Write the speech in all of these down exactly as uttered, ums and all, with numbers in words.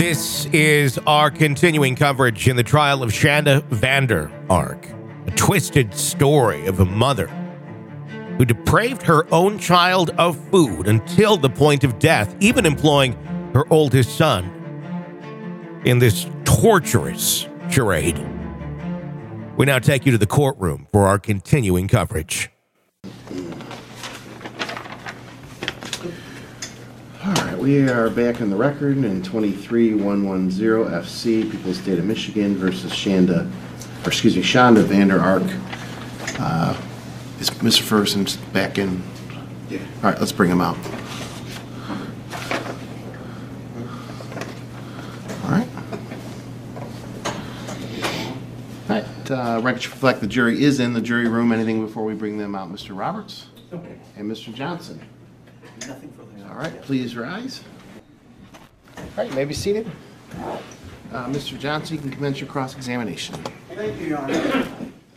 This is our continuing coverage in the trial of Shanda Vander Ark, a twisted story of a mother who depraved her own child of food until the point of death, even employing her oldest son in this torturous charade. We now take you to the courtroom for our continuing coverage. All right, we are back on the record in twenty-three one ten F C, People's State of Michigan versus Shanda, or excuse me, Shanda Vander Ark. Uh, is Mister Ferguson back in? Yeah. All right, let's bring him out. All right. All right, uh, record should reflect the jury is in the jury room. Anything before we bring them out, Mister Roberts? Okay. And Mister Johnson? Nothing further. All right, please rise. All right, you may be seated. Uh, Mister Johnson, you can commence your cross-examination. Thank you, Your Honor.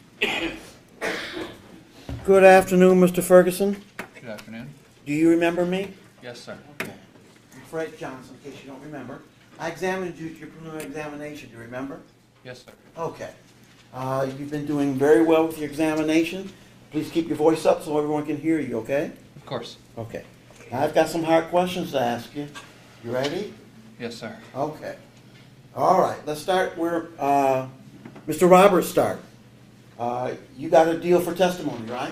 Good afternoon, Mister Ferguson. Good afternoon. Do you remember me? Yes, sir. Okay. I'm Fred Johnson, in case you don't remember. I examined you at your preliminary examination. Do you remember? Yes, sir. Okay. Uh, you've been doing very well with your examination. Please keep your voice up so everyone can hear you, okay? Of course. Okay. Now, I've got some hard questions to ask you. You ready? Yes, sir. Okay. All right, let's start where uh, Mister Roberts started. Uh, you got a deal for testimony, right?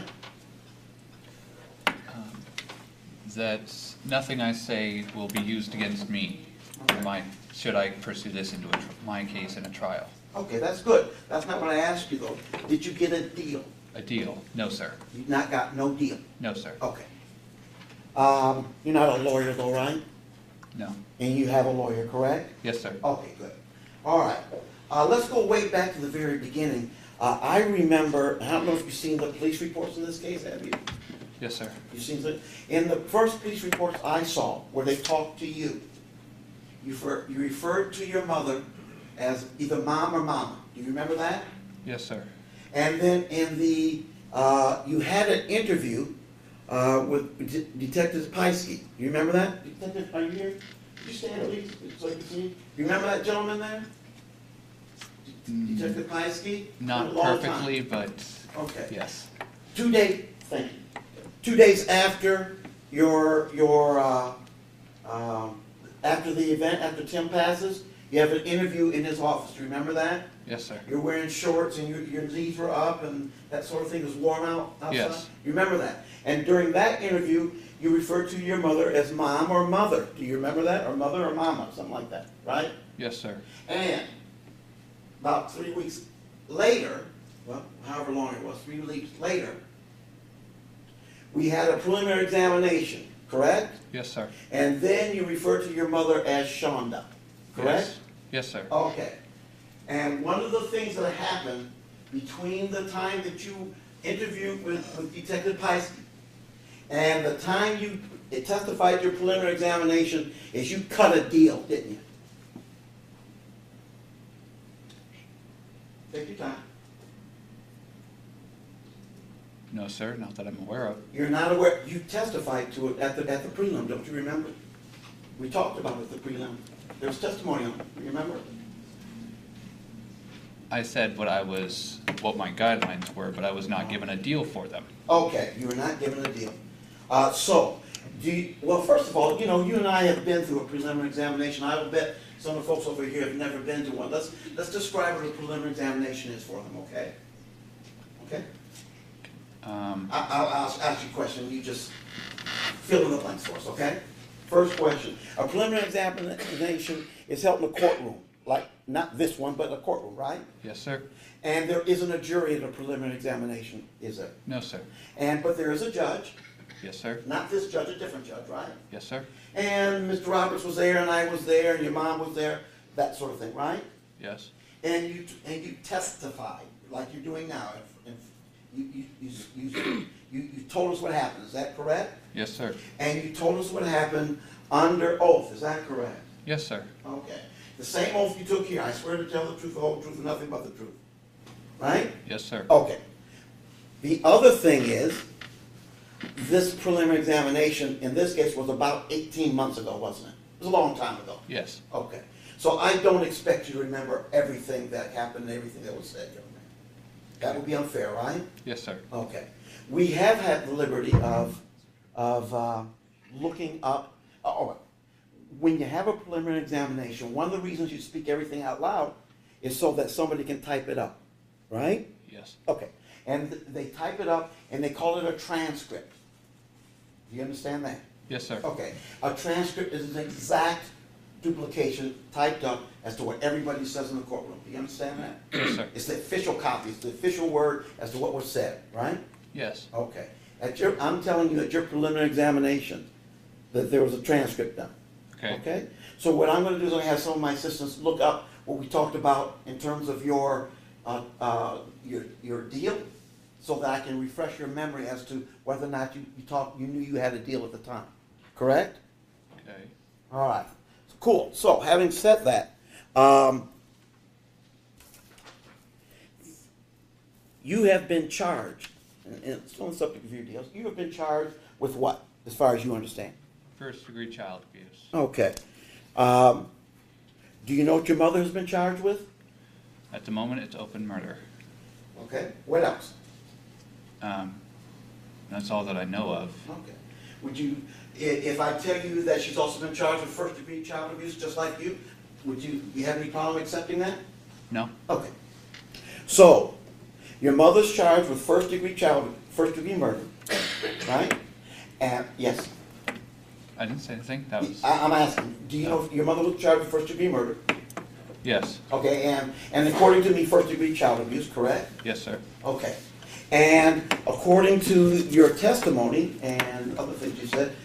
Um, that nothing I say will be used against me. Okay. My, should I pursue this into a tr- my case in a trial? Okay, that's good. That's not what I asked you, though. Did you get a deal? A deal? No, sir. You not got no deal? No, sir. Okay. Um, you're not a lawyer, though, right? No. And you have a lawyer, correct? Yes, sir. Okay, good. All right. Uh, let's go way back to the very beginning. Uh, I remember, I don't know if you've seen the police reports in this case, have you? Yes, sir. You've seen the, in the first police reports I saw, where they talked to you, you, for, you referred to your mother as either mom or mama. Do you remember that? Yes, sir. And then in the, uh, you had an interview uh, with De- Detective Pieskey. Do you remember that? Detective, are you here? Could you stand at least so you can see? Do you remember that gentleman there? Detective Pieskey? Not A long perfectly, time. but Okay. yes. Two days, thank you. Two days after your, your, uh, um, after the event, after Tim passes, you have an interview in his office. Do you remember that? Yes, sir. You're wearing shorts and your, your knees were up and that sort of thing. It was warm out outside? Yes. You remember that? And during that interview, you referred to your mother as mom or mother. Do you remember that? Or mother or mama, something like that, right? Yes, sir. And about three weeks later, well, however long it was, three weeks later, we had a preliminary examination, correct? Yes, sir. And then you referred to your mother as Shanda, correct? Yes, yes sir. Okay. And one of the things that happened between the time that you interviewed with, with Detective Pieskey and the time you testified your preliminary examination is you cut a deal, didn't you? Take your time. No, sir. Not that I'm aware of. You're not aware, you testified to it at the, at the prelim, don't you remember? We talked about it at the prelim. There was testimony on it, you remember? I said what I was, what my guidelines were, but I was not given a deal for them. Okay, you were not given a deal. Uh, so, do you, well, first of all, you know, you and I have been through a preliminary examination. I will bet some of the folks over here have never been to one. Let's, let's describe what a preliminary examination is for them, okay? Okay? Um, I, I'll, I'll ask you a question, you just fill in the blanks for us, okay? First question. A preliminary examination is held in a courtroom, like not this one, but a courtroom, right? yes, sir. And there isn't a jury at a preliminary examination, is there? No, sir. And, but there is a judge, Yes, sir. not this judge, a different judge, right? Yes, sir. And Mister Roberts was there, and I was there, and your mom was there, that sort of thing, right? Yes. And you and you testified like you're doing now. And you you, you, you, you you told us what happened. Is that correct? Yes, sir. And you told us what happened under oath. Is that correct? Yes, sir. Okay. The same oath you took here. I swear to tell the truth, the whole truth, and nothing but the truth. Right? Yes, sir. Okay. The other thing is, this preliminary examination, in this case, was about eighteen months ago, wasn't it? It was a long time ago. Yes. Okay. So I don't expect you to remember everything that happened and everything that was said, young man. That would be unfair, right? Yes, sir. Okay. We have had the liberty of, of uh, looking up, uh, all right. When you have a preliminary examination, one of the reasons you speak everything out loud is so that somebody can type it up, right? Yes. Okay. And th- they type it up and they call it a transcript. Do you understand that? Yes, sir. Okay. A transcript is an exact duplication typed up as to what everybody says in the courtroom. Do you understand that? Yes, sir. It's the official copy. It's the official word as to what was said, right? Yes. Okay. At your, I'm telling you at your preliminary examination that there was a transcript done. Okay. Okay? So what I'm gonna do is I'm gonna have some of my assistants look up what we talked about in terms of your, uh, uh, your, your deal, so that I can refresh your memory as to whether or not you, you talked, you knew you had a deal at the time. Correct? Okay. All right. Cool. So having said that, um, you have been charged, and and it's on the subject of your deals, you have been charged with what, as far as you understand? First degree child abuse. Okay. Um, do you know what your mother has been charged with? At the moment, it's open murder. Okay. What else? Um, that's all that I know of. Okay. Would you, i- if I tell you that she's also been charged with first degree child abuse, just like you, would you, you have any problem accepting that? No? Okay. So, your mother's charged with first degree child, first degree murder, right? And, yes, I didn't say anything. That was. I, I'm asking, do you know if your mother was charged with first degree murder? Yes. Okay, and, and according to me, first degree child abuse, correct? Yes, sir. Okay. And according to your testimony and other things you said,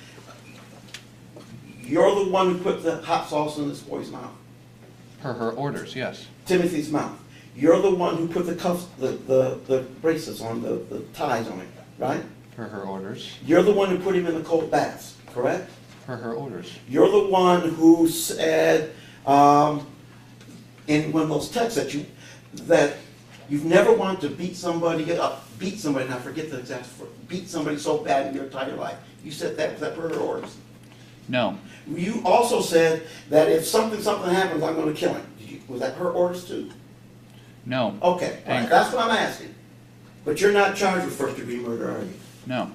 you're the one who put the hot sauce in this boy's mouth, Per her orders, yes. Timothy's mouth. You're the one who put the cuffs, the, the, the bracelets on, the, the ties on him, right? Per her orders. You're the one who put him in the cold baths, correct? Per her orders. You're the one who said, um, in one of those texts that you, that you've never wanted to beat somebody up, beat somebody, and I forget the exact, beat somebody so bad in your entire life. You said that, was that per her orders? No. You also said that if something, something happens, I'm gonna kill him. Did you, was that her orders too? No. Okay, all right, Anger. that's what I'm asking. But you're not charged with first degree murder, are you? No.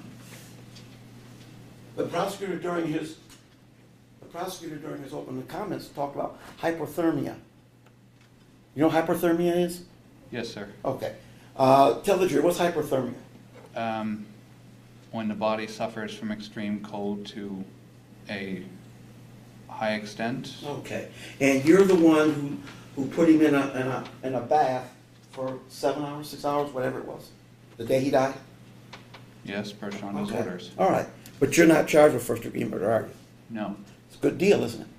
The prosecutor during his, the prosecutor during his opening comments talked about hypothermia. You know what hypothermia is? Yes, sir. Okay. Uh, tell the jury, what's hypothermia? Um, when the body suffers from extreme cold to a high extent. Okay. And you're the one who, who put him in a, in a, in a bath for seven hours, six hours, whatever it was, the day he died? Yes, per Shonda's Okay. orders. All right. But you're not charged with first degree murder, are you? No. It's a good deal, isn't it?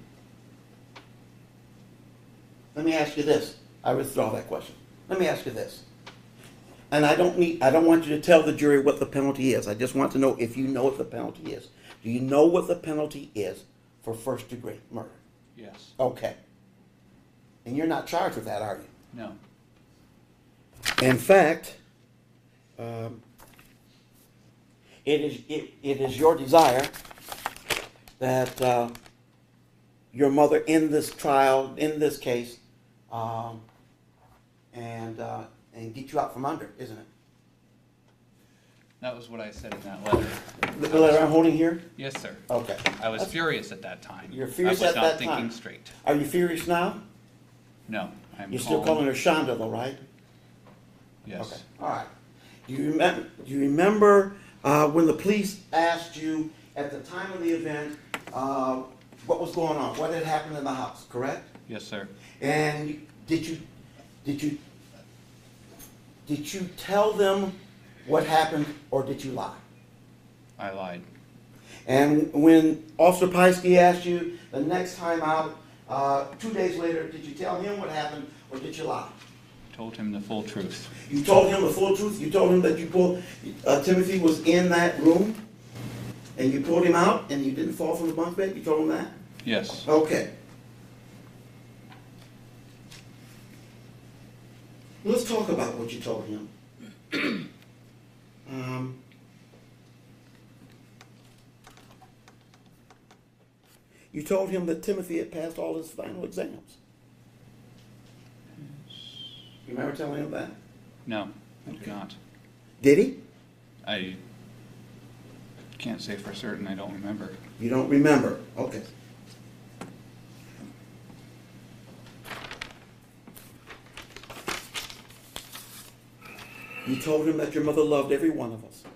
Let me ask you this. I withdraw that question. Let me ask you this. And I don't need, I don't want you to tell the jury what the penalty is. I just want to know if you know what the penalty is. Do you know what the penalty is for first degree murder? Yes. Okay. And you're not charged with that, are you? No. In fact, um, it is it, it is your desire that uh, your mother in this trial, in this case, um, and uh, and get you out from under, isn't it? That was what I said in that letter. The letter I'm holding here? Yes, sir. Okay. I was That's- furious at that time. You're furious at I was that not thinking time. straight. Are you furious now? No, I'm You're still calm. calling her Shonda, though, right? Yes. Okay. All right. Do you remember? Do you remember uh, when the police asked you at the time of the event uh, what was going on? What had happened in the house? Correct. Yes, sir. And you- did you did you did you tell them what happened, or did you lie? I lied. And when Officer Piesky asked you the next time out, uh, two days later, did you tell him what happened, or did you lie? Told him the full truth. You told him the full truth. You told him that you pulled uh, Timothy was in that room, and you pulled him out, and you didn't fall from the bunk bed. You told him that. Yes. Okay. Let's talk about what you told him. um, you told him that Timothy had passed all his final exams. You remember telling him that? No, I do not. Did he? I can't say for certain, I don't remember. You don't remember? Okay. You told him that your mother loved every one of us.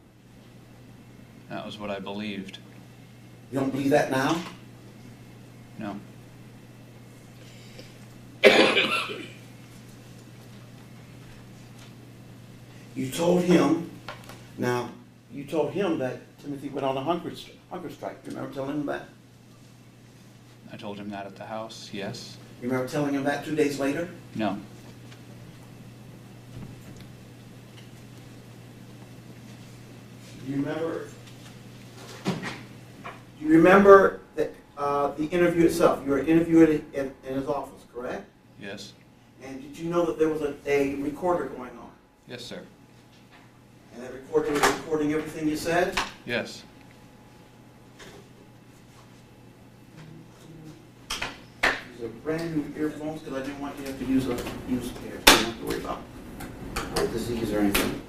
That was what I believed. You don't believe that now? No. You told him, now, you told him that Timothy went on a hunger, stri- hunger strike. You remember telling him that? I told him that at the house, yes. You remember telling him that two days later? No. Do you remember? Do you remember the, uh, the interview itself? You were interviewed in, in his office, correct? Yes. And did you know that there was a, a recorder going on? Yes, sir. And that recorder was recording everything you said? Yes. These are brand new earphones because I didn't want you to have to use a use pair. You don't have to worry about heart disease or anything.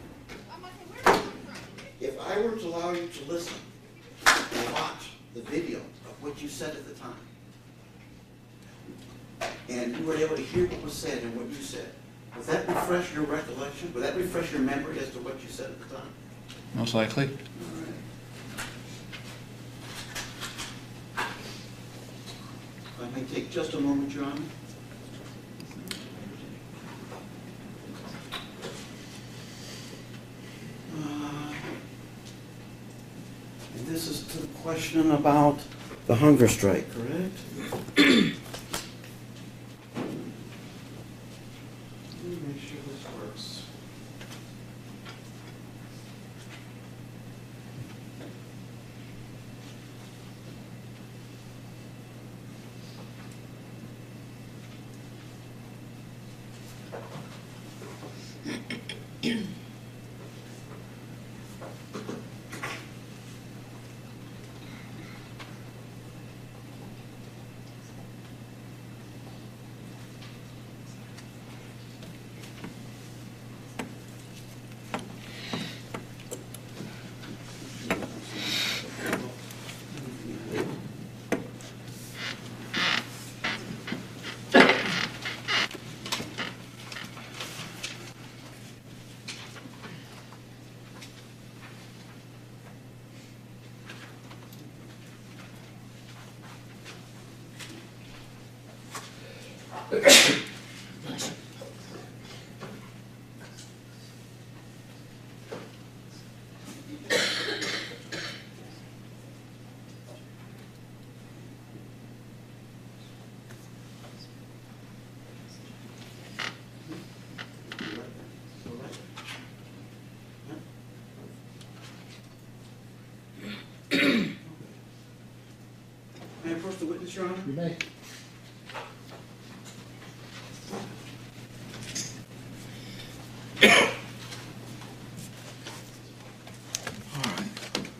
If I were to allow you to listen and watch the video of what you said at the time, and you were able to hear what was said and what you said, would that refresh your recollection? Would that refresh your memory as to what you said at the time? Most likely. All right. If I may take just a moment, Your Honor. Uh, and this is to the question about the hunger strike, correct? Let me make sure this works. May I approach the witness, Your Honor? You may. All right.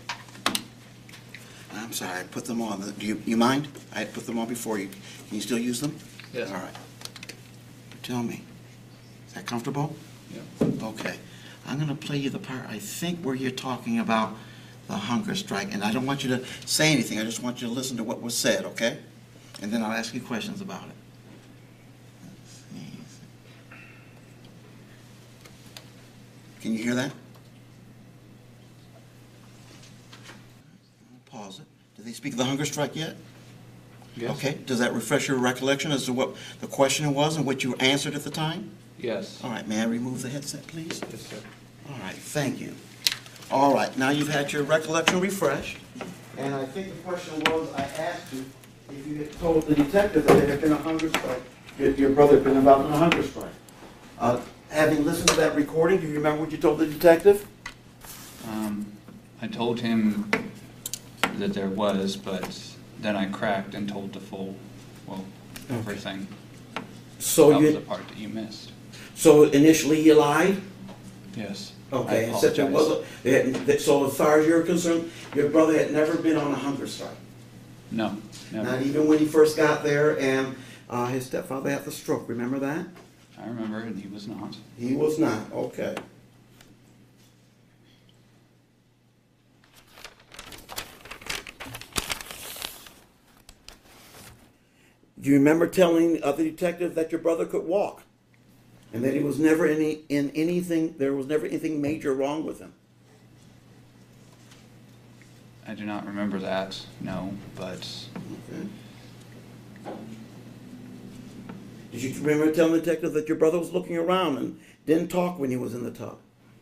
I'm sorry, I put them on. Do you, you mind? I put them on before you. Can you still use them? Yes. All right. Tell me, is that comfortable? Yeah. Okay. I'm going to play you the part, I think, where you're talking about the hunger strike. And I don't want you to say anything. I just want you to listen to what was said, okay? And then I'll ask you questions about it. Let's see. Can you hear that? I'll pause it. Did they speak of the hunger strike yet? Yes. Okay. Does that refresh your recollection as to what the question was and what you answered at the time? Yes. All right. May I remove the headset, please? Yes, sir. All right. Thank you. All right. Now you've had your recollection refreshed. And I think the question was, I asked you if you had told the detective that there had been a hunger strike, your, your brother had been involved in a hunger strike. Uh, having listened to that recording, do you remember what you told the detective? Um, I told him that there was, but then I cracked and told the full, well, everything. So That was the you, part that you missed. so initially you lied? Yes. Okay, I and said there was apologize. a, they had- that- so as far as you're concerned, your brother had never been on a hunger strike? No, Not never. even when he first got there and uh, his stepfather had the stroke, remember that? I remember, and he was not. He was not, okay. Do you remember telling other detectives that your brother could walk? And that he was never any in anything there was never anything major wrong with him? I do not remember that, no, but Okay. Did you remember telling the detective that your brother was looking around and didn't talk when he was in the tub?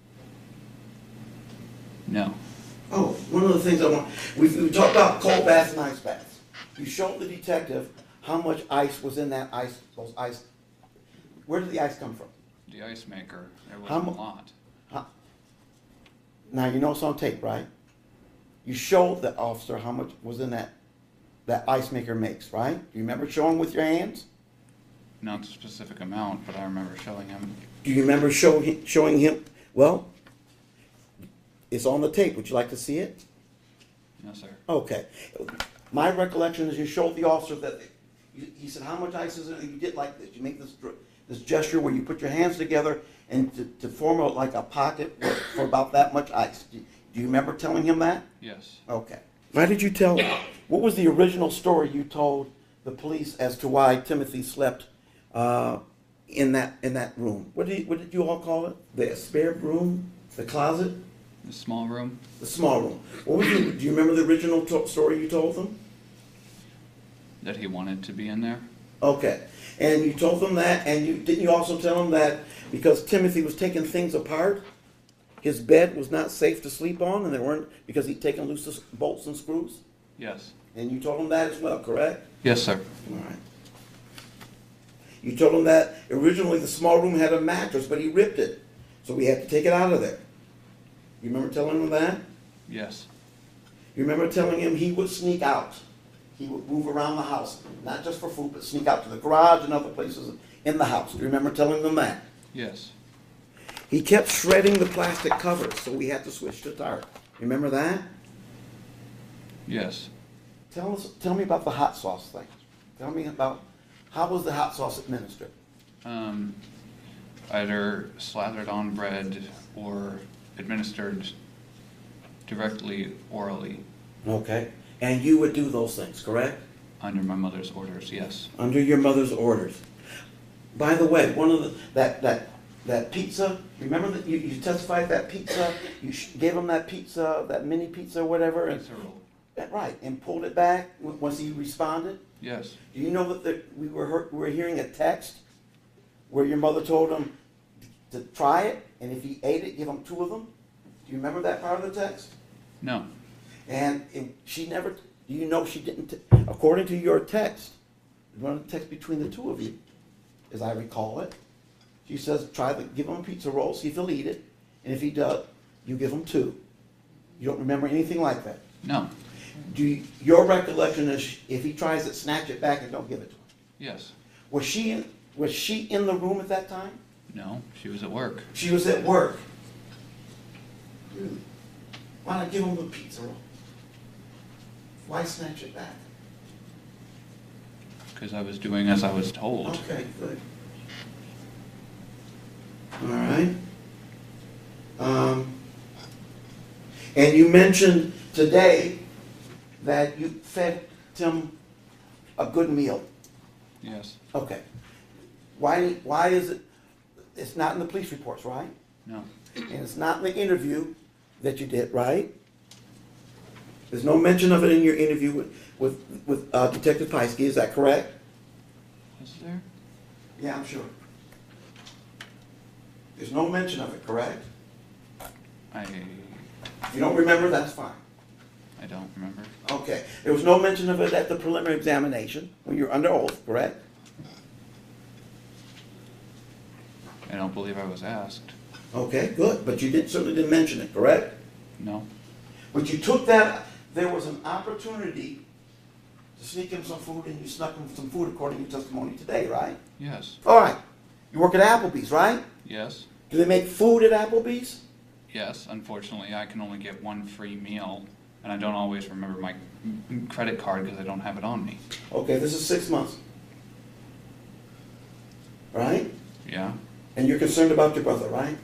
no. Oh, one of the things I want, we, we talked about cold baths and ice baths. You showed the detective how much ice was in that ice, those ice, where did the ice come from? The ice maker, there How wasn't a mu- lot. Huh? Now, you know it's on tape, right? You showed the officer how much was in that, that ice maker makes, right? Do you remember showing with your hands? Not the specific amount, but I remember showing him. Do you remember show, showing him, well, it's on the tape, would you like to see it? No, sir. Okay. My recollection is you showed the officer that, you- he said, how much ice is in it? You did like this. You make this dr- this gesture where you put your hands together and to, to form a, like a pocket for about that much ice. Do, do you remember telling him that? Yes. Okay. Why did you tell him? What was the original story you told the police as to why Timothy slept uh, in that in that room? What did you, what did you all call it? The spare room? The closet? The small room? The small room. What was the, do you remember the original to- story you told them? That he wanted to be in there? Okay. And you told them that, and you didn't you also tell them that because Timothy was taking things apart, his bed was not safe to sleep on, and they weren't because he'd taken loose the bolts and screws? Yes. And you told them that as well, correct? Yes, sir. All right. You told him that originally the small room had a mattress, but he ripped it, so we had to take it out of there. You remember telling him that? Yes. You remember telling him he would sneak out. He would move around the house, not just for food, but sneak out to the garage and other places in the house. Do you remember telling them that? Yes. He kept shredding the plastic covers, so we had to switch to tarp. Remember that? Yes. Tell us, tell me about the hot sauce thing. Tell me about how was the hot sauce administered? Um, either slathered on bread or administered directly orally Okay. And you would do those things, correct? under my mother's orders, yes. Under your mother's orders. By the way, one of the, that, that, that pizza, remember that you, you testified that pizza, you sh- gave him that pizza, that mini pizza or whatever, and, Pizza roll. right, and pulled it back w- once he responded? Yes. Do you know that the, we were heard, we were hearing a text where your mother told him to try it, and if he ate it, give him two of them? Do you remember that part of the text? No. And it, she never, do you know she didn't, t- according to your text, one text between the two of you, as I recall it, she says, try to give him a pizza roll, see if he'll eat it, and if he does, you give him two. You don't remember anything like that? No. Do you, your recollection is if he tries it, snatch it back and don't give it to him? Yes. Was she in, was she in the room at that time? No. She was at work. She was at work. Dude, why not give him the pizza roll? Why snatch it back? Because I was doing as I was told. Okay, good. All right. Um, and you mentioned today that you fed Tim a good meal. Yes. Okay. Why, why is it, it's not in the police reports, right? No. And it's not in the interview that you did, right? There's no mention of it in your interview with, with, with uh, Detective Pieskey, is that correct? Was there? Yeah, I'm sure. There's no mention of it, correct? I If you don't remember, that's fine. I don't remember. Okay. There was no mention of it at the preliminary examination when you're under oath, correct? I don't believe I was asked. Okay, good. But you did, certainly didn't mention it, correct? No. But you took that, there was an opportunity to sneak him some food, and you snuck him some food according to your testimony today, right? Yes. All right. You work at Applebee's, right? Yes. Do they make food at Applebee's? Yes. Unfortunately, I can only get one free meal, and I don't always remember my credit card because I don't have it on me. Okay, this is six months. Right? Yeah. And you're concerned about your brother, right?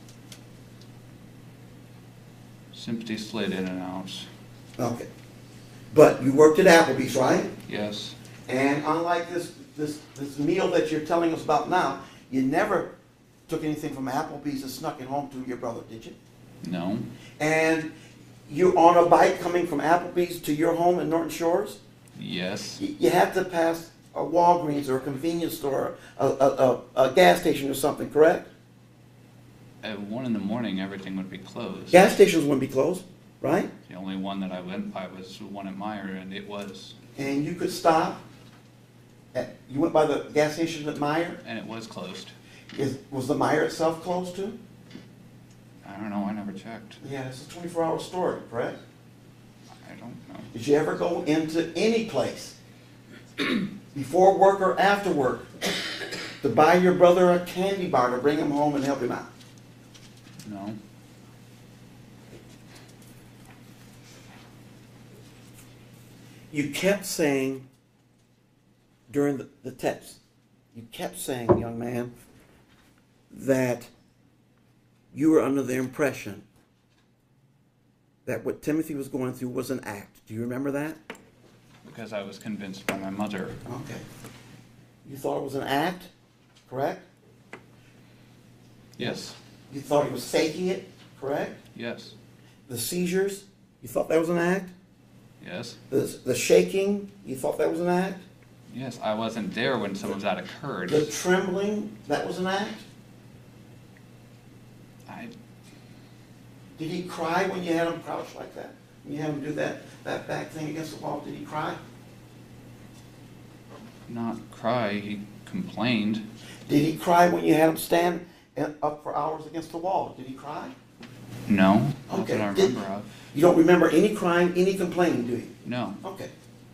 Sympathy slid in and out. Okay. But you worked at Applebee's, right? Yes. And unlike this, this, this meal that you're telling us about now, you never took anything from Applebee's and snuck it home to your brother, did you? No. And you're on a bike coming from Applebee's to your home in Norton Shores? Yes. You, you had to pass a Walgreens or a convenience store, a, a, a, a gas station or something, correct? At one in the morning, everything would be closed. Gas stations wouldn't be closed, right? The only one that I went by was the one at Meyer, and it was. And you could stop. At, you went by the gas station at Meyer? And it was closed. Is, was the Meyer itself closed too? I don't know. I never checked. Yeah, it's a twenty-four hour store, correct? I don't know. Did you ever go into any place before work or after work to buy your brother a candy bar to bring him home and help him out? No. You kept saying during the, the text, you kept saying, young man, that you were under the impression that what Timothy was going through was an act. Do you remember that? Because I was convinced by my mother. Okay. You thought it was an act, correct? Yes. You thought he was faking it, correct? Yes. The seizures, you thought that was an act? Yes. The, the shaking, you thought that was an act? Yes. I wasn't there when some of that occurred. The trembling, that was an act? I. Did he cry when you had him crouched like that? When you had him do that, that back thing against the wall, did he cry? Not cry. He complained. Did he cry when you had him stand and up for hours against the wall? Did he cry? No. Not Okay. that I Did- remember of. You don't remember any crying, any complaining, do you? No. Okay.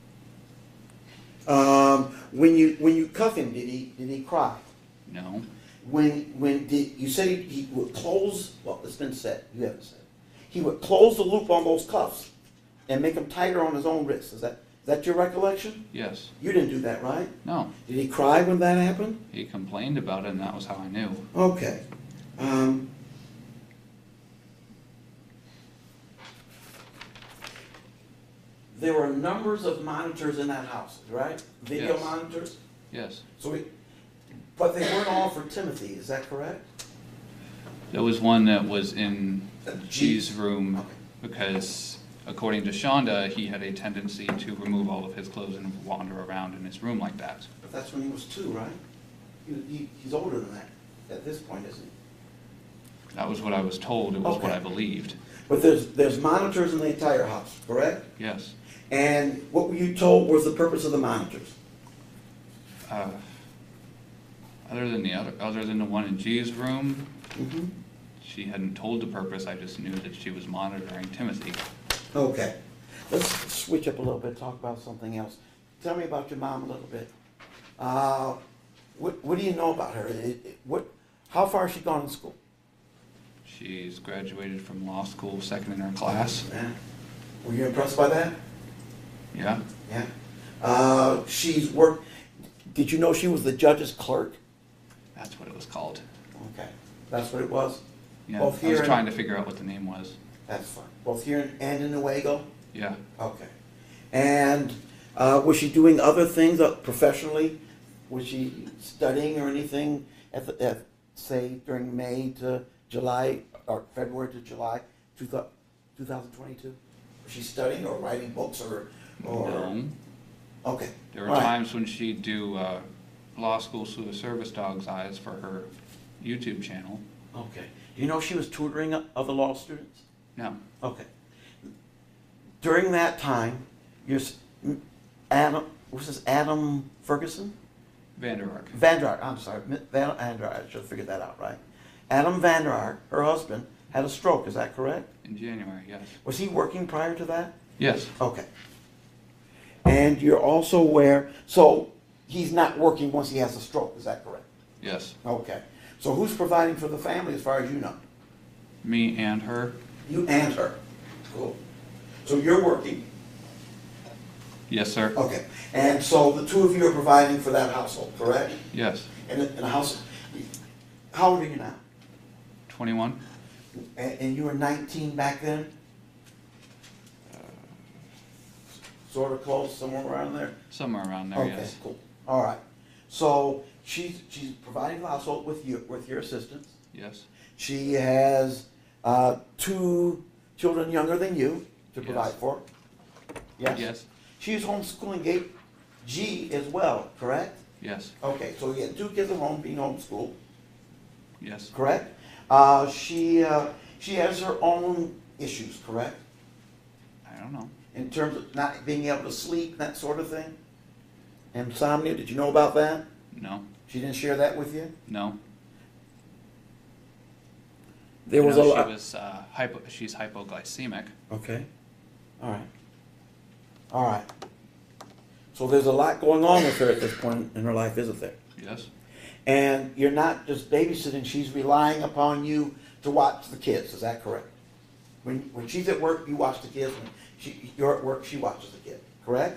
Um, when you when you cuff him, did he did he cry? No. When when did you said he, he would close? Well, it's been said. You haven't said. He would close the loop on those cuffs and make them tighter on his own wrists. Is that is that your recollection? Yes. You didn't do that, right? No. Did he cry when that happened? He complained about it, and that was how I knew. Okay. Um, there were numbers of monitors in that house, right? Video Yes. monitors. Yes. So, we, but they weren't all for Timothy. Is that correct? There was one that was in Uh, G's room Okay. because, according to Shonda, he had a tendency to remove all of his clothes and wander around in his room like that. But that's when he was two, right? He, he, he's older than that at this point, isn't he? That was what I was told. It was what Okay. I believed. But there's there's monitors in the entire house, correct? Yes. And what were you told was the purpose of the monitors? Uh, other than the other, other than the one in G's room, Mm-hmm. she hadn't told the purpose. I just knew that she was monitoring Timothy. Okay. Let's switch up a little bit, talk about something else. Tell me about your mom a little bit. Uh, what, what do you know about her? It, it, what, how far has she gone in school? She's graduated from law school, second in her class. Yeah. Were you impressed by that? Yeah. Yeah. Uh, she's worked, did you know she was the judge's clerk? That's what it was called. Okay. That's what it was? Yeah. Both I was here and- trying to figure out what the name was. That's fine. Both here and in Newaygo? Yeah. Okay. And uh, was she doing other things uh, professionally? Was she studying or anything at, the, at say, during May to July, or February to July two thousand twenty-two? Was she studying or writing books or? or No. Okay. There were All right. times when she'd do uh, law school through the service dog's eyes for her YouTube channel. Okay. Do you know she was tutoring o- other law students? No. Okay. During that time, your s- m- Adam, was this Adam Ferguson? Vander Ark. Vander Ark, I'm sorry, Mi- Van Vander Ark, I should have figured that out, right? Adam Vander Ark, her husband, had a stroke, is that correct? In January, yes. Was he working prior to that? Yes. Okay. And you're also aware, so he's not working once he has a stroke, is that correct? Yes. Okay. So who's providing for the family as far as you know? Me and her. You and her. Cool. So you're working. Yes, sir. Okay. And so the two of you are providing for that household, correct? Yes. In a, in a house, How old are you now? twenty-one? And, and you were nineteen back then? Sort of close, somewhere around there? Somewhere around there, Okay, yes. cool. All right. So she's she's providing the household with you with your assistance. Yes, She has uh, two children younger than you to Yes. provide for. Yes. yes, She's homeschooling Gate G as well, correct? yes, Okay, so you had two kids at home being homeschooled, yes, correct? Uh, she uh, she has her own issues, correct? I don't know. In terms of not being able to sleep, that sort of thing. Insomnia. Did you know about that? No, She didn't share that with you. no. There I was know a she lot. was, uh, hypo, she's hypoglycemic. Okay. All right. All right. So there's a lot going on with her at this point in her life, isn't there? Yes, And you're not just babysitting, she's relying upon you to watch the kids, is that correct? When, when she's at work, you watch the kids, when she, you're at work, she watches the kid, correct?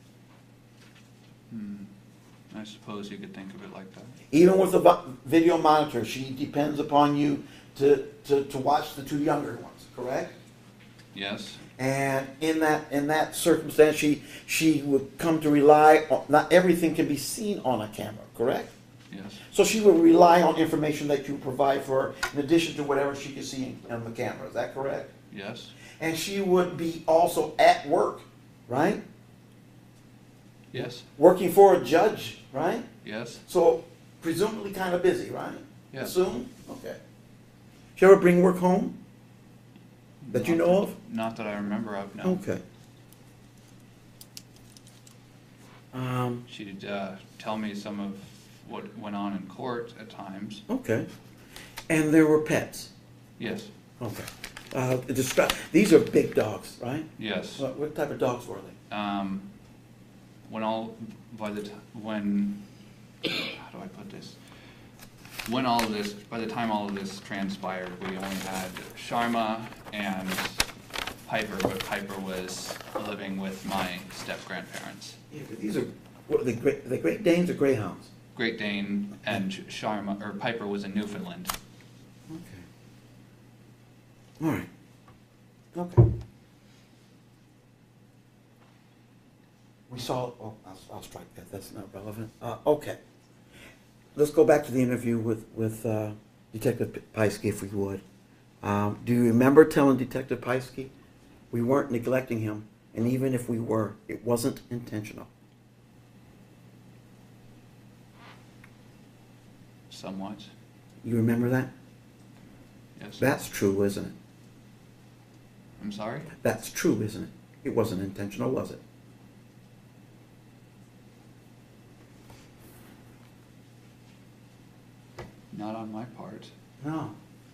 hmm. I suppose you could think of it like that. Even with the vi- video monitor, she depends upon you to, to, to watch the two younger ones, correct? Yes, And in that in that circumstance, she she would come to rely on, not everything can be seen on a camera, correct? yes, So she would rely on information that you provide for her in addition to whatever she can see on the camera, is that correct? yes, And she would be also at work, right? yes, Working for a judge, right? yes, So presumably kind of busy, right? yes. Assume? Okay. She ever bring work home? That you Not know of? Not that I remember of, no. Okay. Um, She'd, uh, tell me some of what went on in court at times. okay. And there were pets? Yes, Okay. Uh, describe, these are big dogs, right? yes. What, what type of dogs were they? Um, when all, by the, t- when, how do I put this? When all of this, by the time all of this transpired, we only had Sharma and Piper, but Piper was living with my step-grandparents. Yeah, but these are, what are they, Great, are they Great Danes or Greyhounds? Great Dane and Sharma, or Piper was in Newfoundland. Okay. All right. Okay. We saw, oh, I'll, I'll strike that, that's not relevant. Uh, okay. Let's go back to the interview with, with uh, Detective Pieskey, if we would. Um, do you remember telling Detective Pieskey we weren't neglecting him, and even if we were, it wasn't intentional? Somewhat, You remember that? yes. That's true, isn't it? I'm sorry? That's true, isn't it? It wasn't intentional, was it? Not on my part. No.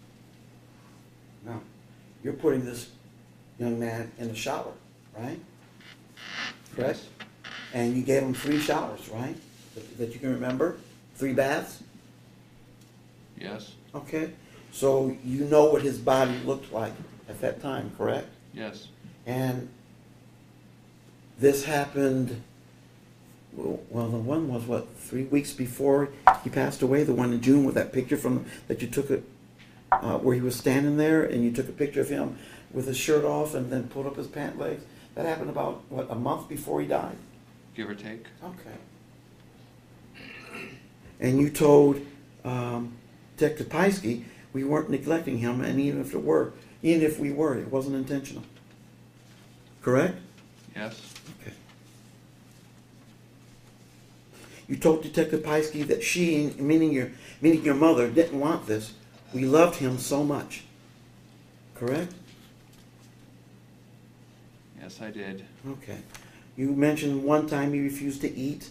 No. You're putting this young man in the shower, right? Correct? Yes. And you gave him three showers, right? That, that you can remember? Three baths? Yes, Okay. So you know what his body looked like at that time, correct? yes, And this happened, well, well, the one was what, three weeks before he passed away? The one in June with that picture from, that you took it, uh, where he was standing there and you took a picture of him with his shirt off and then pulled up his pant legs? That happened about, what, a month before he died? give or take. Okay. And you told um, Detective Pieskey we weren't neglecting him, and even if it were, even if we were, it wasn't intentional. Correct? Yes, Okay. You told Detective Pieskey that she, meaning your, meaning your mother, didn't want this. We loved him so much. Correct? yes, I did. Okay. You mentioned one time he refused to eat.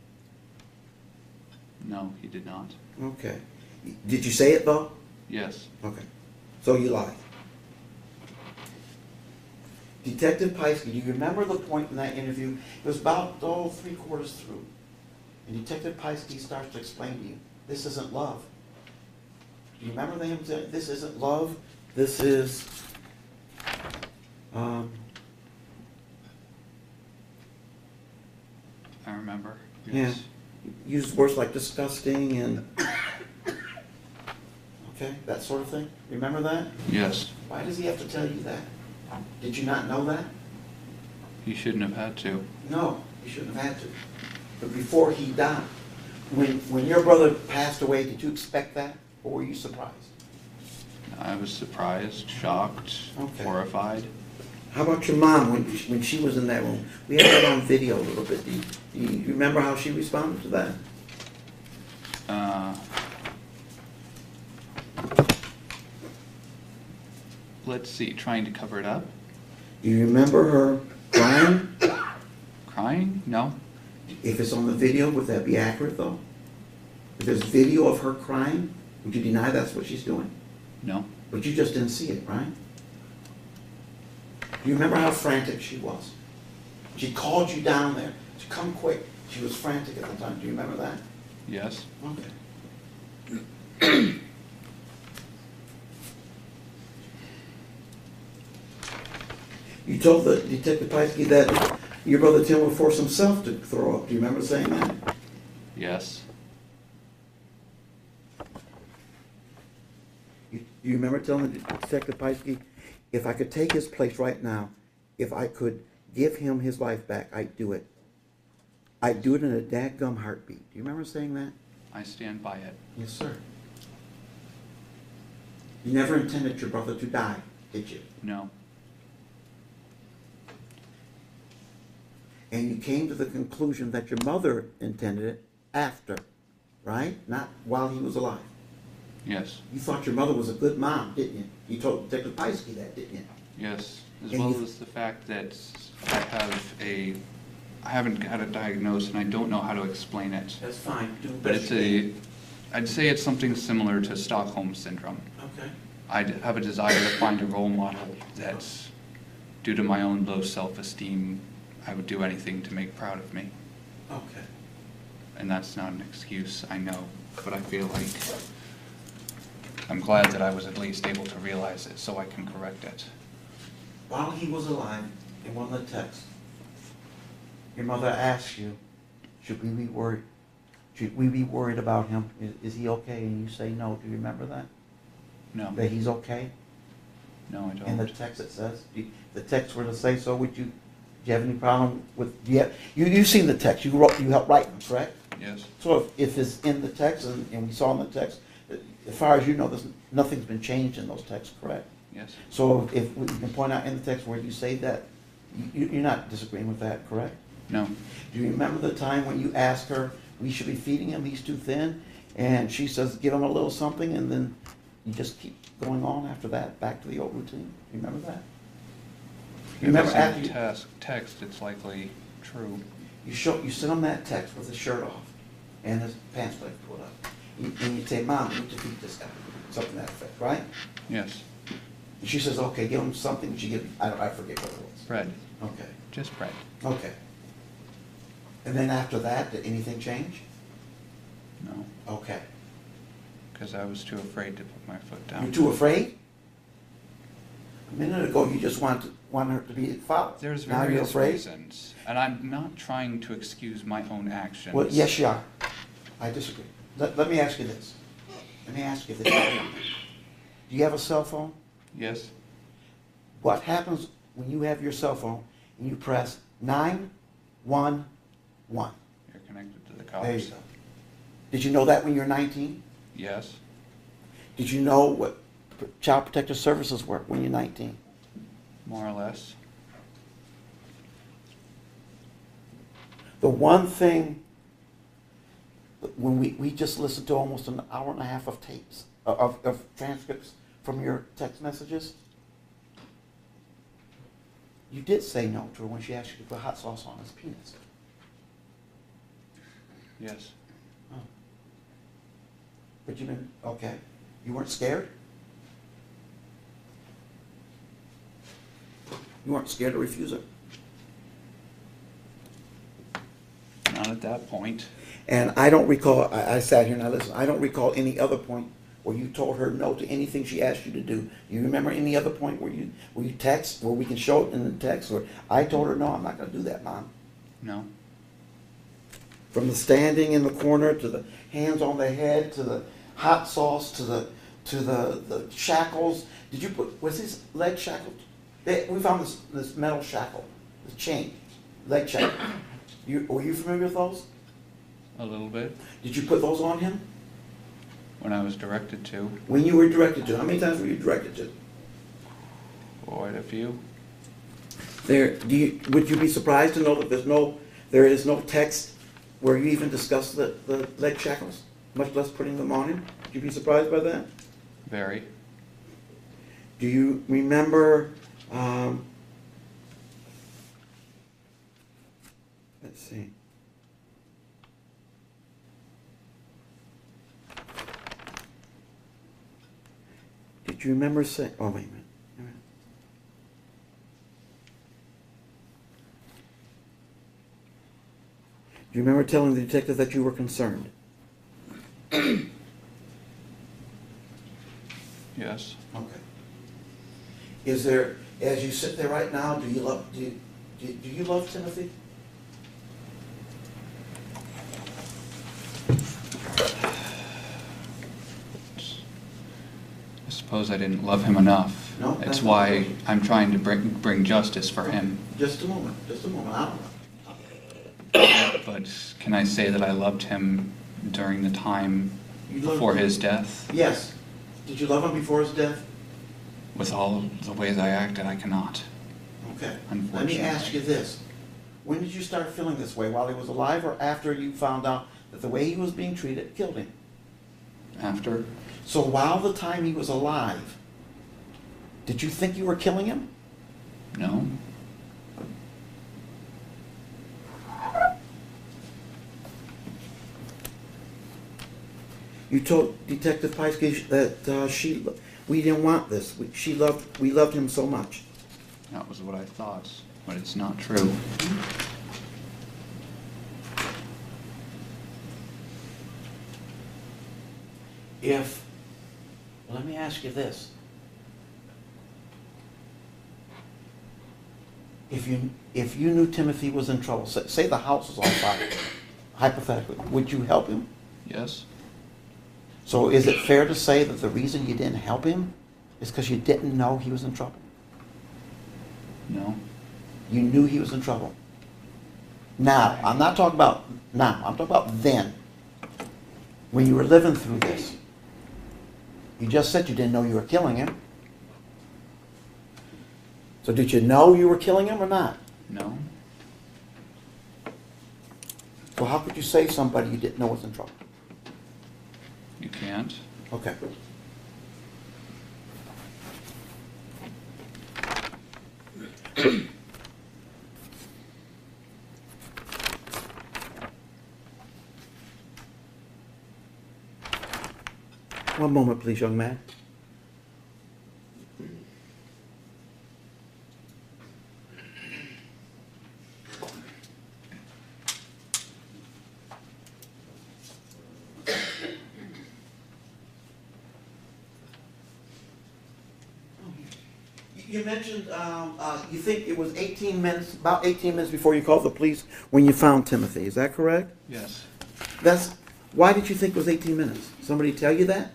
No, he did not. Okay. Did you say it though? Yes, Okay. So you lied. Detective Pieskey, do you remember the point in that interview? It was about, oh, three quarters through. And Detective Pieskey starts to explain to you, this isn't love. Do you remember him saying, this isn't love, this is, um, I remember. yeah, Yes. used words like disgusting and, Okay, that sort of thing? Remember that? Yes. Why does he have to tell you that? Did you not know that? He shouldn't have had to. No, he shouldn't have had to. But before he died, when, when your brother passed away, did you expect that? Or were you surprised? I was surprised, shocked, Okay. horrified. How about your mom when, when she was in that room? We had that on video a little bit. Do you, do you remember how she responded to that? Uh, let's see, trying to cover it up. Do you remember her crying? Crying? No. If it's on the video, would that be accurate though? If there's video of her crying, would you deny that's what she's doing? No. But you just didn't see it, right? Do you remember how frantic she was? She called you down there to come quick. She was frantic at the time. Do you remember that? Yes. Okay. You told the Detective Piesky that your brother Tim would force himself to throw up. Do you remember saying that? Yes. You, you remember telling Detective Piesky, if I could take his place right now, if I could give him his life back, I'd do it. I'd do it in a dadgum heartbeat. Do you remember saying that? I stand by it. Yes, sir. You never intended your brother to die, did you? No. And you came to the conclusion that your mother intended it after, right? Not while he was alive. Yes. You thought your mother was a good mom, didn't you? You told Detective Piesky that, didn't you? Yes. As And well you- as the fact that I have a, I haven't had it diagnosed and I don't know how to explain it. That's fine. Do the But best it's you a, I'd say it's something similar to Stockholm Syndrome. can. Okay. I have a desire to find a role model that, due to my own low self-esteem, I would do anything to make proud of me. Okay. And that's not an excuse, I know, but I feel like I'm glad that I was at least able to realize it so I can correct it. While he was alive, in one of the texts, your mother asked you, should we be worried? Should we be worried about him? Is, is he okay? And you say no. Do you remember that? No, That he's okay? no, I In the don't. text it says? Do you- the text were to say so, would you, do you have any problem with, do you have, you, you've seen the text, you wrote, you helped write them, correct? Yes, So if, if it's in the text, and, and we saw in the text, as far as you know, there's, nothing's been changed in those texts, correct? yes, So if we can point out in the text where you say that, you, you're not disagreeing with that, correct? no, Do you remember the time when you asked her, we should be feeding him, he's too thin? And she says, give him a little something, and then you just keep going on after that, back to the old routine? You remember that? You if remember it's in after the you, text, text, it's likely true. you show, you sent him that text with his shirt off and his pants leg pulled up. You- And you say, Mom, you need to feed this guy, something to that effect, right? Yes, And she says, okay, give him something. She give, I don't, I forget what it was. bread, Okay, just bread. okay. And then after that, did anything change? No, Okay. because I was too afraid to put my foot You're down. too afraid? A minute ago, you just wanted, wanted her to be followed. There's Now you're various afraid? reasons, and I'm not trying to excuse my own actions. Well, yes, you are. I disagree. Let, let me ask you this. Let me ask you this. Do you have a cell phone? Yes, What happens when you have your cell phone and you press nine one one? you're connected to the There you cops. go. Did you know that when you were nineteen? Yes, Did you know what Child Protective Services were when you're nineteen? more or less. The one thing, when we, we just listened to almost an hour and a half of tapes, of, of transcripts from your text messages, you did say no to her when she asked you to put hot sauce on his penis. Yes, Oh. But you didn't, okay. You weren't scared? You weren't scared to refuse it? not at that point. And I don't recall, I, I sat here and I listened, I don't recall any other point where you told her no to anything she asked you to do. You remember any other point where you, where you text, where we can show it in the text, or I told her, no, I'm not gonna do that, Mom? No, From the standing in the corner, to the hands on the head, to the hot sauce, to the, to the, the shackles. Did you put, was his leg shackled? They, we found this, this metal shackle, the chain, leg shackle. You, were you familiar with those? A little bit, Did you put those on him? when I was directed to, When you were directed to? How many times were you directed to? quite a few. There, do you, would you be surprised to know that there's no, there is no text where you even discuss the, the leg shackles, much less putting them on him? Would you be surprised by that? Very. Do you remember, um, let's see. Did you remember saying, oh, wait a minute. Wait a minute. Do you remember telling the detective that you were concerned? Yes. Okay. Is there, as you sit there right now, do you love, do you, do do you love Timothy? I suppose I didn't love him enough. No, that's It's not why right. I'm trying to bring, bring justice for him. Just a moment, just a moment, I don't know. But can I say that I loved him during the time You loved before him? his death? Yes. Did you love him before his death? With all of the ways I acted, I cannot. Okay. Let Unfortunately. me ask you this. When did you start feeling this way? While he was alive or after you found out that the way he was being treated killed him? After? So while the time he was alive, did you think you were killing him? No. You told Detective Peiske that uh, she, we didn't want this. We, she loved, we loved him so much. That was what I thought, but it's not true. If, let me ask you this. If you, if you knew Timothy was in trouble, say, say the house was on fire, hypothetically, would you help him? Yes? So is it fair to say that the reason you didn't help him is because you didn't know he was in trouble? No? You knew he was in trouble. Now, I'm not talking about now, I'm talking about then, when you were living through this. You just said you didn't know you were killing him. So did you know you were killing him or not? No? So how could you say somebody you didn't know was in trouble? You can't? Okay. One moment, please, young man. You mentioned, um, uh, you think it was eighteen minutes, about eighteen minutes before you called the police when you found Timothy. Is that correct? Yes. That's, why did you think it was eighteen minutes? Somebody tell you that?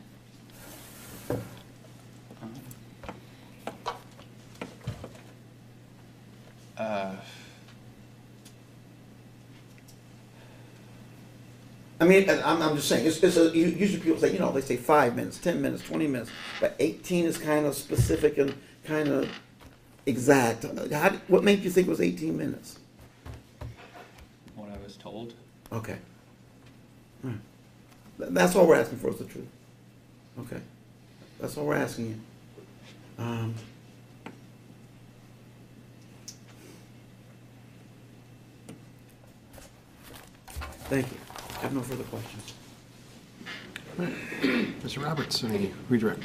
Uh, I mean, and I'm, I'm just saying, it's, it's a, you- usually people say, you know, they say five minutes, ten minutes, twenty minutes, but eighteen is kind of specific and kind of exact. How, did- what made you think it was eighteen minutes? what I was told. Okay. All right. Th- That's all we're asking for is the truth. Okay. That's all we're asking you. Um, Thank you. I have no further questions. Mister Roberts, any redirect?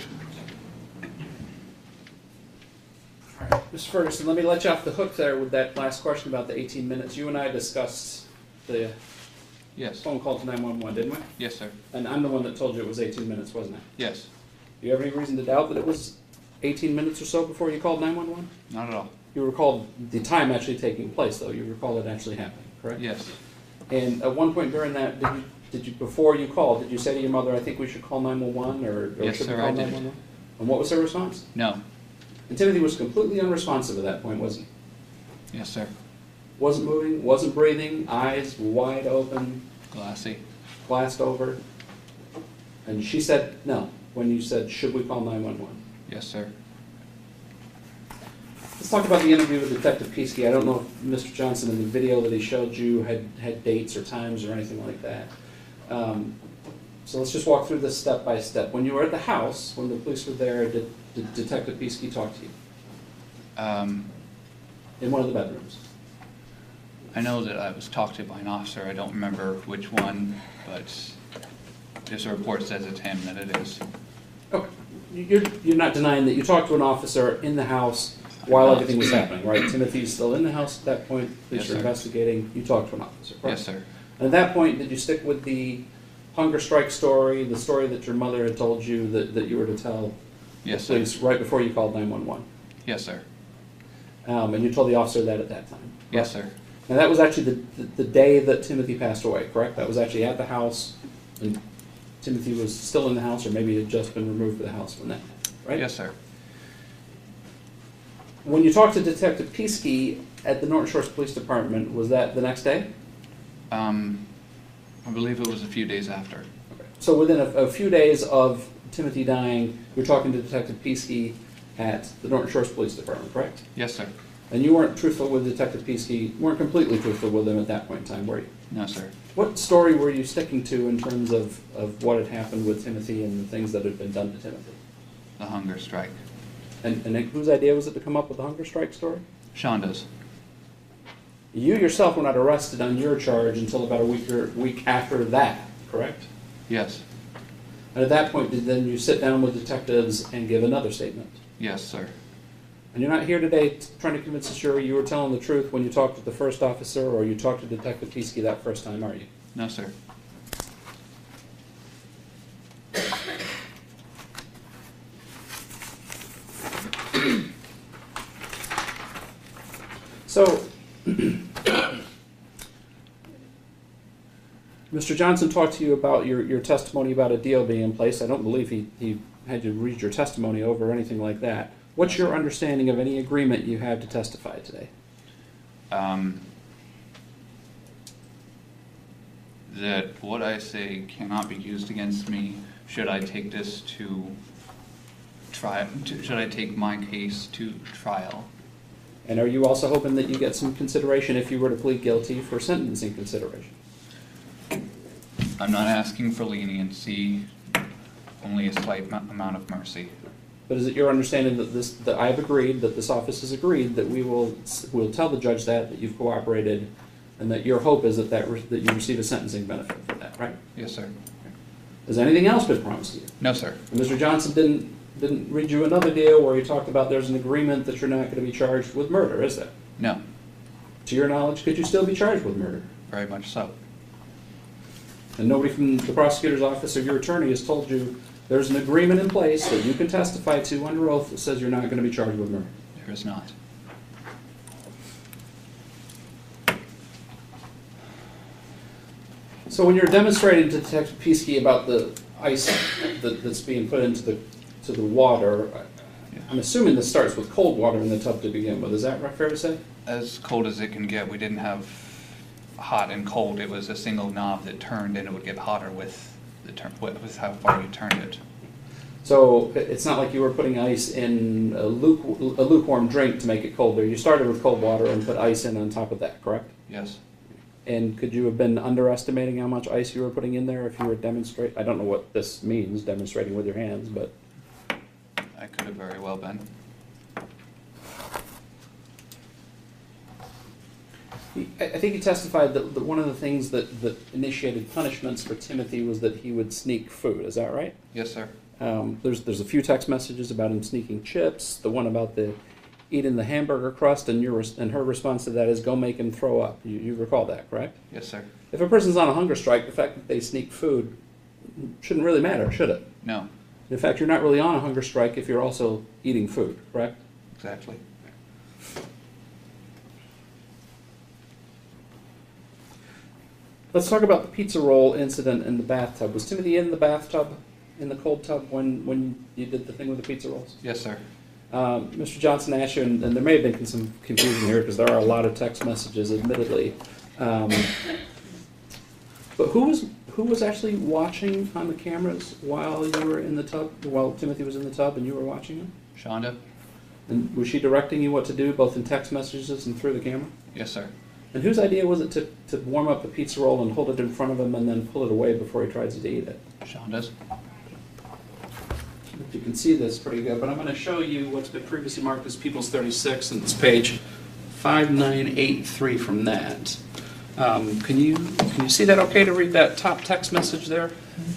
Mister Ferguson, let me let you off the hook there with that last question about the eighteen minutes. You and I discussed the Yes. phone call to nine one one, didn't we? Yes, sir. And I'm the one that told you it was eighteen minutes, wasn't I? Yes. Do you have any reason to doubt that it was eighteen minutes or so before you called nine one one? Not at all. You recalled the time actually taking place, though. You recall it actually happening, correct? Yes. And at one point during that, did you did you, before you called, did you say to your mother, I think we should call nine one one, or, or Yes, should we sir, call I did. nine one one? And what was her response? No. And Timothy was completely unresponsive at that point, wasn't he? Yes, sir. Wasn't moving, wasn't breathing, eyes wide open, Glassy. glassed over. And she said no when you said, should we call nine one one? Yes, sir. Let's talk about the interview with Detective Peasky. I don't know if Mister Johnson in the video that he showed you had, had dates or times or anything like that. Um, so let's just walk through this step by step. When you were at the house, when the police were there, did, did Detective Peasky talk to you? Um, In one of the bedrooms? I know that I was talked to by an officer. I don't remember which one, but this report says it's him, that it is. Okay. You're, you're not denying that you talked to an officer in the house while everything was happening, right? Timothy's still in the house at that point. Police Yes, are sir. investigating. You talked to an officer, correct? Yes, sir. And at that point, did you stick with the hunger strike story, the story that your mother had told you that, that you were to tell Yes, the sir. police right before you called nine one one? Yes, sir. Um, and you told the officer that at that time? Yes, correct? sir. Now that was actually the, the, the day that Timothy passed away, correct? That was actually at the house, and Timothy was still in the house, or maybe had just been removed from the house when that happened, right? Yes, sir. When you talked to Detective Peasky at the Norton Shores Police Department, was that the next day? Um, I believe it was a few days after. Okay. So within a, a few days of Timothy dying, you're talking to Detective Peasky at the Norton Shores Police Department, correct? Yes, sir. And you weren't truthful with Detective Peasky, weren't completely truthful with him at that point in time, were you? No, sir. What story were you sticking to in terms of, of what had happened with Timothy and the things that had been done to Timothy? The hunger strike. And, and whose idea was it to come up with the hunger strike story? Shonda's. You yourself were not arrested on your charge until about a week or week after that, correct? Yes. And at that point, did then you sit down with detectives and give another statement? Yes, sir. And you're not here today t- trying to convince the jury you were telling the truth when you talked to the first officer or you talked to Detective Peasky that first time, are you? No, sir. So, Mister Johnson talked to you about your, your testimony about a deal being in place. I don't believe he, he had you read your testimony over or anything like that. What's your understanding of any agreement you had to testify today? Um, that what I say cannot be used against me should I take this to try, to, should I take my case to trial. And are you also hoping that you get some consideration if you were to plead guilty for sentencing consideration? I'm not asking for leniency, only a slight mo- amount of mercy. But is it your understanding that this, that I've agreed, that this office has agreed, that we will, will tell the judge that, that you've cooperated, and that your hope is that, that, re- that you receive a sentencing benefit for that, right? Yes, sir. Has anything else been promised to you? No, sir. And Mister Johnson didn't, didn't read you another deal where he talked about there's an agreement that you're not going to be charged with murder, is there? No, To your knowledge, could you still be charged with murder? very much so. And nobody from the prosecutor's office or your attorney has told you there's an agreement in place that you can testify to under oath that says you're not going to be charged with murder. There is not. So when you're demonstrating to Detective Peasky about the ice that, that's being put into the to the water, I'm assuming this starts with cold water in the tub to begin with. Is that right, fair to say? As cold as it can get. We didn't have hot and cold. It was a single knob that turned, and it would get hotter with the turn, with how far you turned it. So it's not like you were putting ice in a, luke, a lukewarm drink to make it colder. You started with cold water and put ice in on top of that, correct? Yes. And could you have been underestimating how much ice you were putting in there if you were demonstrating? I don't know what this means, demonstrating with your hands, but I could have very well been. he, I I think he testified that, that one of the things that, that initiated punishments for Timothy was that he would sneak food. Is that right? Yes, sir. Um, there's there's a few text messages about him sneaking chips. The one about the eating the hamburger crust, and your res- and her response to that is go make him throw up. You, you recall that, correct? Yes, sir. If a person's on a hunger strike, the fact that they sneak food shouldn't really matter, should it? No, In fact, you're not really on a hunger strike if you're also eating food, correct? exactly. Let's talk about the pizza roll incident in the bathtub. Was Timothy in the bathtub, in the cold tub, when, when you did the thing with the pizza rolls? Yes, sir. Um, Mister Johnson asked you, and, and there may have been some confusion here because there are a lot of text messages, admittedly. Um, but who was who was actually watching on the cameras while you were in the tub, while Timothy was in the tub and you were watching him? Shonda? And was she directing you what to do, both in text messages and through the camera? Yes, sir. And whose idea was it to, to warm up the pizza roll and hold it in front of him and then pull it away before he tries to eat it? Shonda's? If you can see this pretty good, but I'm going to show you what's been previously marked as People's thirty-six, and it's page five nine eight three from that. Um, can you can you see that okay to read that top text message there?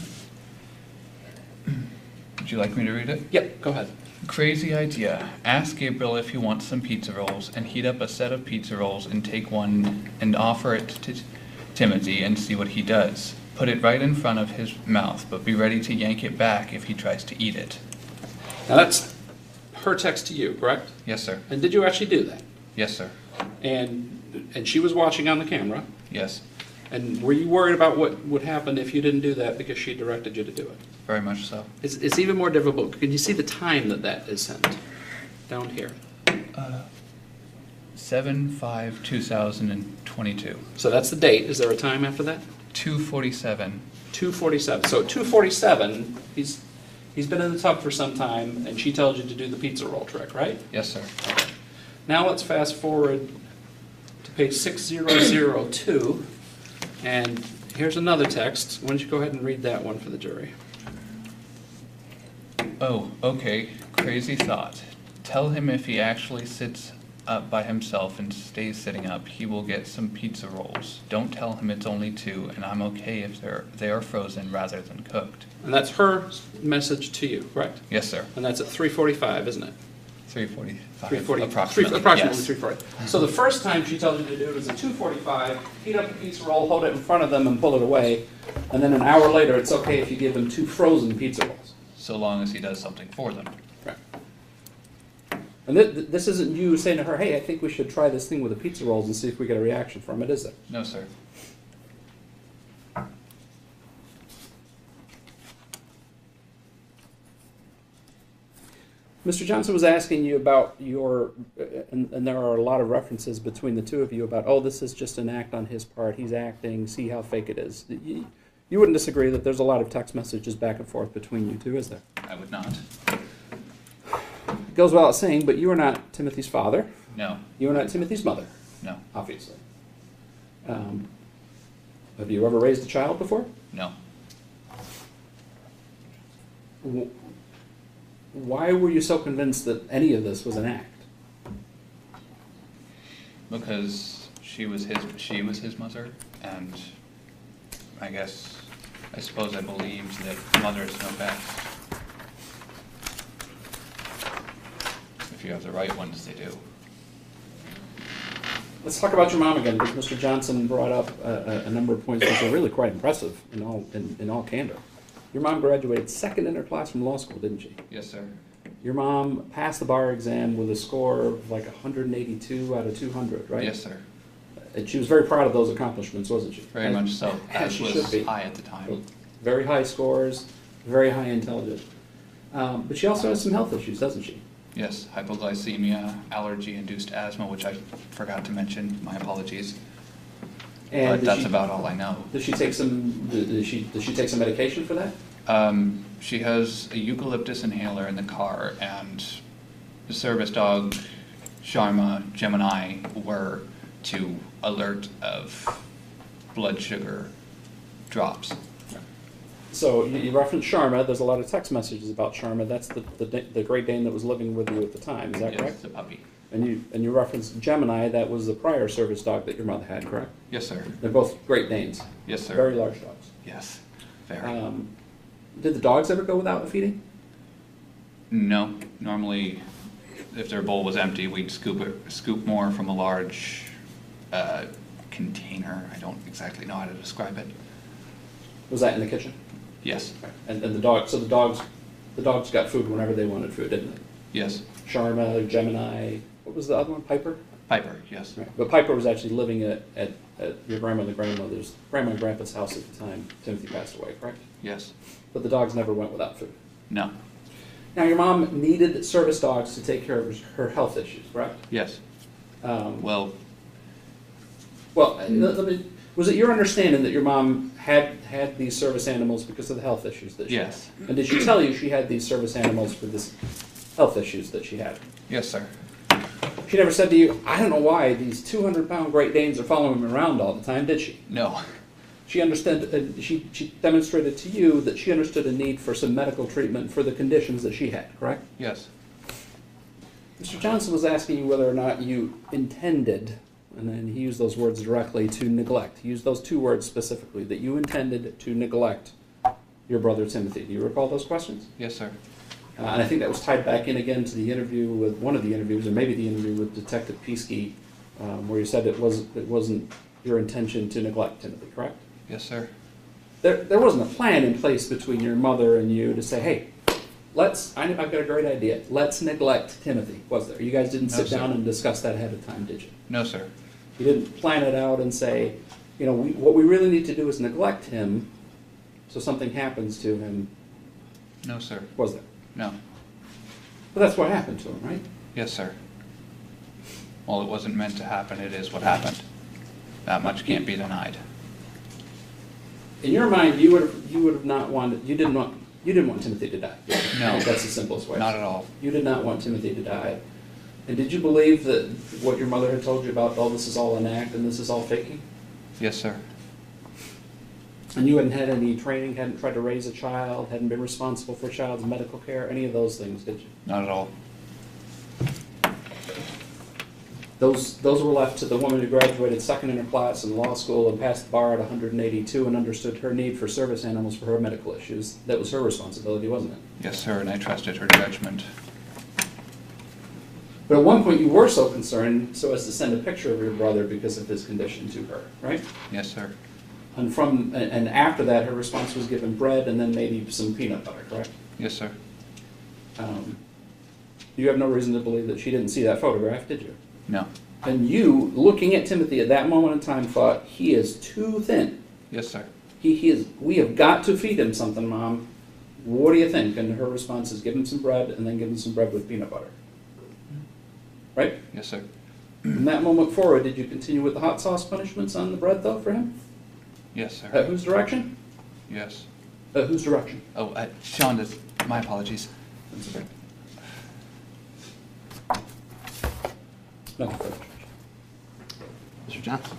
Would you like me to read it? Yep, go ahead. Crazy idea. Ask Gabriel if he wants some pizza rolls and heat up a set of pizza rolls and take one and offer it to Timothy and see what he does. Put it right in front of his mouth, but be ready to yank it back if he tries to eat it. Now that's her text to you, correct? Yes, sir. And did you actually do that? Yes, sir. And and she was watching on the camera. Yes. And were you worried about what would happen if you didn't do that because she directed you to do it? Very much so. It's, it's even more difficult. Can you see the time that that is sent down here? Uh, seven five two thousand twenty-two. So that's the date. Is there a time after that? two forty-seven. two forty-seven. So at two forty-seven, he's he's been in the tub for some time, and she tells you to do the pizza roll trick, right? Yes, sir. Now let's fast forward to page six thousand two, and here's another text. Why don't you go ahead and read that one for the jury? Oh, okay. Crazy thought. Tell him if he actually sits up by himself and stays sitting up, he will get some pizza rolls. Don't tell him it's only two, and I'm okay if they're they are frozen rather than cooked. And that's her message to you, correct? Yes, sir. And that's at three forty-five, isn't it? three forty-five. three forty, approximately. Three, approximately yes. three forty. So the first time she tells you to do it is at two forty-five, heat up the pizza roll, hold it in front of them and pull it away, and then an hour later it's okay if you give them two frozen pizza rolls. So long as he does something for them. Right. And th- this isn't you saying to her, hey, I think we should try this thing with the pizza rolls and see if we get a reaction from it, is it? No, sir. Mister Johnson was asking you about your, uh, and, and there are a lot of references between the two of you about, oh, this is just an act on his part, he's acting, see how fake it is. You, you wouldn't disagree that there's a lot of text messages back and forth between you two, is there? I would not. It goes without saying, but you are not Timothy's father. No. You are not Timothy's mother, No. obviously. Um, have you ever raised a child before? No. W- Why were you so convinced that any of this was an act? Because she was his she was his mother, and I guess I suppose I believed that mothers know best. If you have the right ones, they do. Let's talk about your mom again, because Mister Johnson brought up a, a, a number of points which are really quite impressive in all in, in all candor. Your mom graduated second in her class from law school, didn't she? Yes, sir. Your mom passed the bar exam with a score of like one hundred eighty-two out of two hundred, right? Yes, sir. And she was very proud of those accomplishments, wasn't she? Very As- much so. As As she was should be. high at the time. Very high scores, very high intelligence. Um, but she also has some health issues, doesn't she? Yes, hypoglycemia, allergy-induced asthma, which I forgot to mention. My apologies. And But did that's she- about all I know. Does she take some? Does she does she take some medication for that? Um, she has a eucalyptus inhaler in the car, and the service dog, Sharma, Gemini, were to alert of blood sugar drops. So you, you referenced Sharma. There's a lot of text messages about Sharma. That's the the, Da- the Great Dane that was living with you at the time. Is that Yes, correct? the puppy. And you and you referenced Gemini. That was the prior service dog that your mother had, correct? Yes, sir. They're both Great Danes. Yes, sir. Very large dogs. Yes, very. Um, did the dogs ever go without feeding? No, normally, if their bowl was empty, we'd scoop it, scoop more from a large uh, container. I don't exactly know how to describe it. Was that in the kitchen? Yes, And, and the dog. So the dogs, the dogs got food whenever they wanted food, didn't they? yes. Sharma, Gemini. What was the other one? Piper. Piper, yes. Right. But Piper was actually living at, at, at your grandma and grandmother's, grandma and grandpa's house at the time Timothy passed away, correct? Yes. But the dogs never went without food. No. Now, your mom needed service dogs to take care of her health issues, correct? Yes. Um, Well, well, uh, let me- was it your understanding that your mom had had these service animals because of the health issues that she yes. had? And did she tell you she had these service animals for this health issues that she had? Yes, sir. She never said to you, I don't know why these two hundred pound Great Danes are following me around all the time, did she? No. She understood, uh, she, she demonstrated to you that she understood a need for some medical treatment for the conditions that she had, correct? Yes. Mister Johnson was asking you whether or not you intended, and then he used those words directly, to neglect. He used those two words specifically, that you intended to neglect your brother Timothy. Do you recall those questions? Yes, sir. Uh, and I think that was tied back in again to the interview with, one of the interviews, or maybe the interview with Detective Piesky, um, where you said it, was, it wasn't your intention to neglect Timothy, correct? Yes, sir. There, there wasn't a plan in place between your mother and you to say, hey, let's, I, I've got a great idea, let's neglect Timothy, was there? You guys didn't No, sit sir. down and discuss that ahead of time, did you? No, sir. You didn't plan it out and say, you know, we, what we really need to do is neglect him so something happens to him, No, sir. was there? No. But that's what happened to him, right? Yes, sir. Well, it wasn't meant to happen. It is what happened. That much can't be denied. In your mind, you would have, you would have not wanted, you didn't want, you didn't want Timothy to die. No. That's the simplest way. Not at all. You did not want Timothy to die. And did you believe that what your mother had told you about, oh, this is all an act and this is all faking? Yes, sir. And you hadn't had any training, hadn't tried to raise a child, hadn't been responsible for a child's medical care, any of those things, did you? Not at all. Those, those were left to the woman who graduated second in her class in law school and passed the bar at one hundred eighty-two and understood her need for service animals for her medical issues. That was her responsibility, wasn't it? Yes, sir, and I trusted her judgment. But at one point you were so concerned so as to send a picture of your brother because of his condition to her, right? Yes, sir. And from and and after that, her response was given bread and then maybe some peanut butter, correct? Yes, sir. Um, you have no reason to believe that she didn't see that photograph, did you? No. And you, looking at Timothy at that moment in time, thought, he is too thin. Yes, sir. He, he is. We have got to feed him something, Mom. What do you think? And her response is, give him some bread and then give him some bread with peanut butter. Right? Yes, sir. From that moment forward, did you continue with the hot sauce punishments on the bread, though, for him? Yes, sir. At whose direction? Yes. At whose direction? Oh, uh, Sean, does- my apologies. That's okay. Nothing further. Mister Johnson?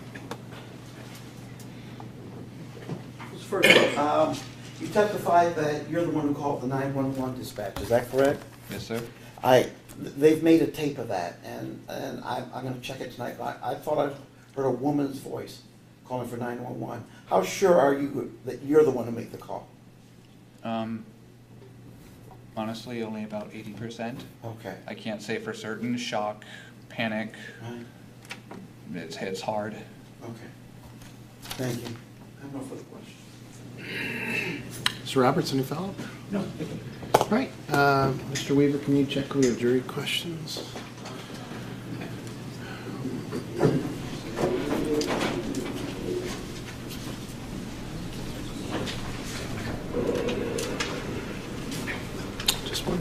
First, um, you testified that you're the one who called the nine one one dispatch, is that correct? Yes, sir. I, they've made a tape of that, and, and I'm, I'm gonna check it tonight. I, I thought I heard a woman's voice calling for nine one one. How sure are you that you're the one who made the call? Um, honestly, only about eighty percent. Okay. I can't say for certain. Shock, panic, Right. it's, it's hard. Okay. Thank you. I have no further questions. Mister Roberts, any follow-up? No. All right. Uh, Mister Weaver, can you check we have jury questions? Just one.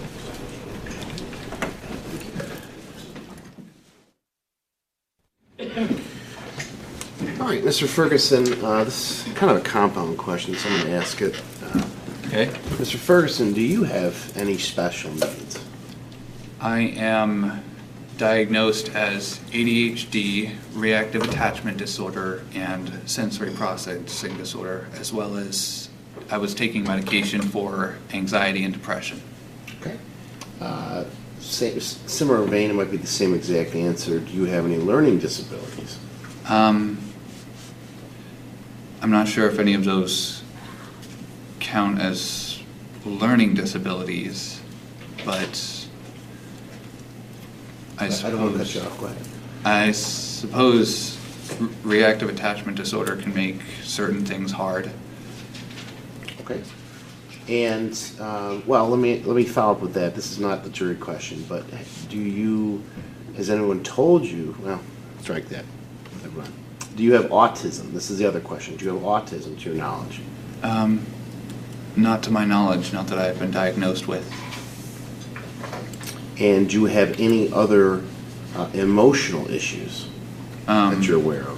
All right, Mister Ferguson, uh, this is kind of a compound question, so I'm going to ask it. Uh, Okay. Mister Ferguson, do you have any special needs? I am diagnosed as A D H D, reactive attachment disorder, and sensory processing disorder, as well as I was taking medication for anxiety and depression. Okay. Uh, same, similar vein, it might be the same exact answer. Do you have any learning disabilities? Um, I'm not sure if any of those count as learning disabilities, but I suppose, I don't want to cut you off. Go ahead. I suppose re- reactive attachment disorder can make certain things hard. Okay. And uh, well, let me let me follow up with that. This is not the jury question, but do you Has anyone told you, well, strike that. Never mind. Do you have autism? This is the other question. Do you have autism to your knowledge? Um, not to my knowledge, not that I've been diagnosed with. And do you have any other uh, emotional issues Um, that you're aware of?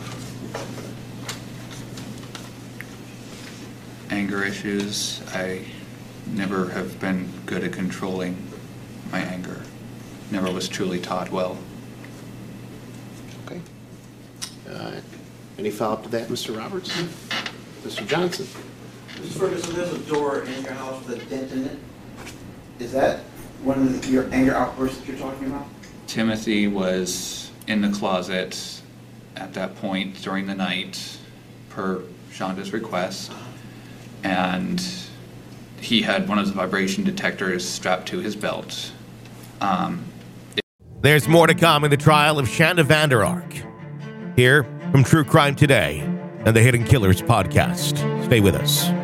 Anger issues. I never have been good at controlling my anger. Never was truly taught well. Okay. Uh, any follow-up to that, Mister Roberts? Mister Johnson? Mister Ferguson, there's a door in your house with a dent in it. Is that one of the, your anger outbursts that you're talking about? Timothy was in the closet at that point during the night, per Shonda's request, and he had one of the vibration detectors strapped to his belt. Um, There's more to come in the trial of Shanda Vander Ark. Here from True Crime Today and the Hidden Killers podcast. Stay with us.